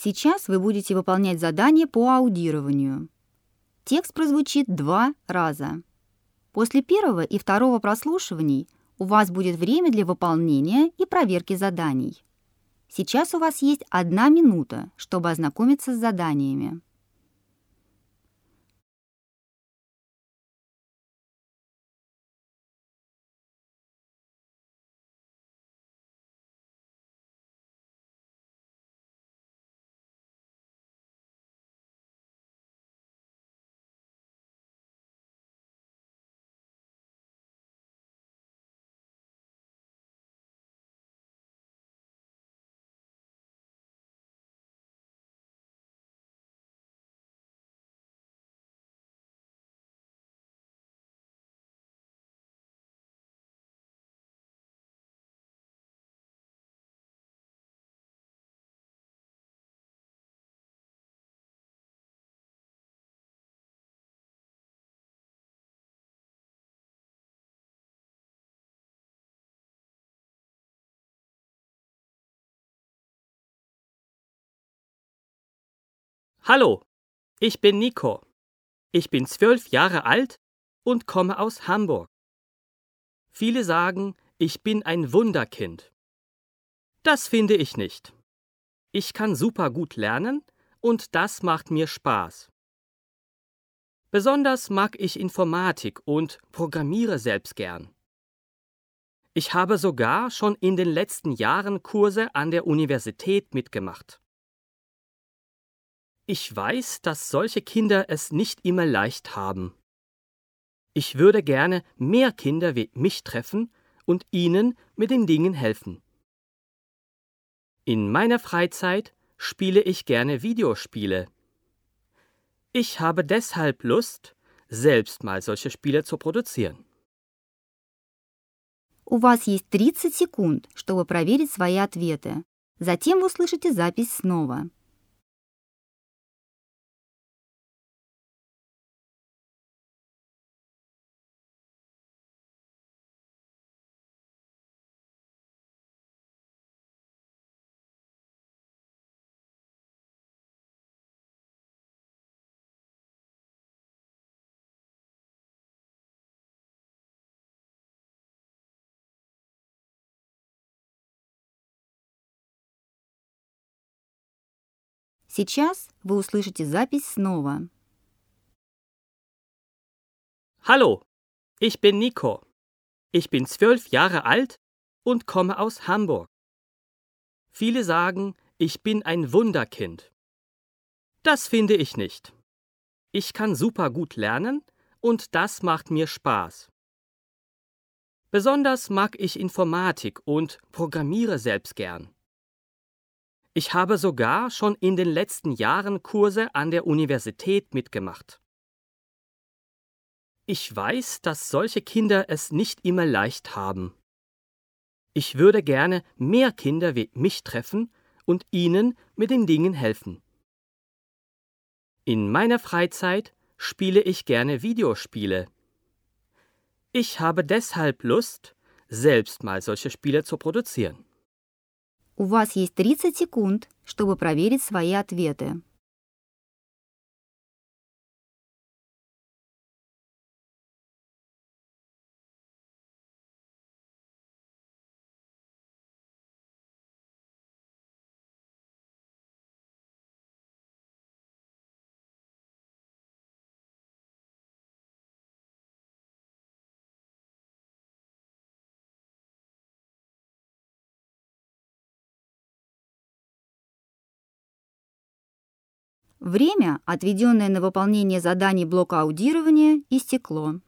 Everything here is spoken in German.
Сейчас вы будете выполнять задание по аудированию. Текст прозвучит 2 раза. После первого и второго прослушиваний у вас будет время для выполнения и проверки заданий. Сейчас у вас есть 1 минута, чтобы ознакомиться с заданиями. Hallo, ich bin Nico. Ich bin 12 Jahre alt und komme aus Hamburg. Viele sagen, ich bin ein Wunderkind. Das finde ich nicht. Ich kann super gut lernen und das macht mir Spaß. Besonders mag ich Informatik und programmiere selbst gern. Ich habe sogar schon in den letzten Jahren Kurse an der Universität mitgemacht. Ich weiß, dass solche Kinder es nicht immer leicht haben. Ich würde gerne mehr Kinder wie mich treffen und ihnen mit den Dingen helfen. In meiner Freizeit spiele ich gerne Videospiele. Ich habe deshalb Lust, selbst mal solche Spiele zu produzieren. У вас есть 30 секунд, чтобы проверить свои ответы. Затем вы услышите запись снова. Сейчас вы услышите запись снова. Hallo, ich bin Nico. Ich bin 12 Jahre alt und komme aus Hamburg. Viele sagen, ich bin ein Wunderkind. Das finde ich nicht. Ich kann super gut lernen und das macht mir Spaß. Besonders mag ich Informatik und programmiere selbst gern. Ich habe sogar schon in den letzten Jahren Kurse an der Universität mitgemacht. Ich weiß, dass solche Kinder es nicht immer leicht haben. Ich würde gerne mehr Kinder wie mich treffen und ihnen mit den Dingen helfen. In meiner Freizeit spiele ich gerne Videospiele. Ich habe deshalb Lust, selbst mal solche Spiele zu produzieren. У вас есть 30 секунд, чтобы проверить свои ответы. Время, отведенное на выполнение заданий блока аудирования, истекло.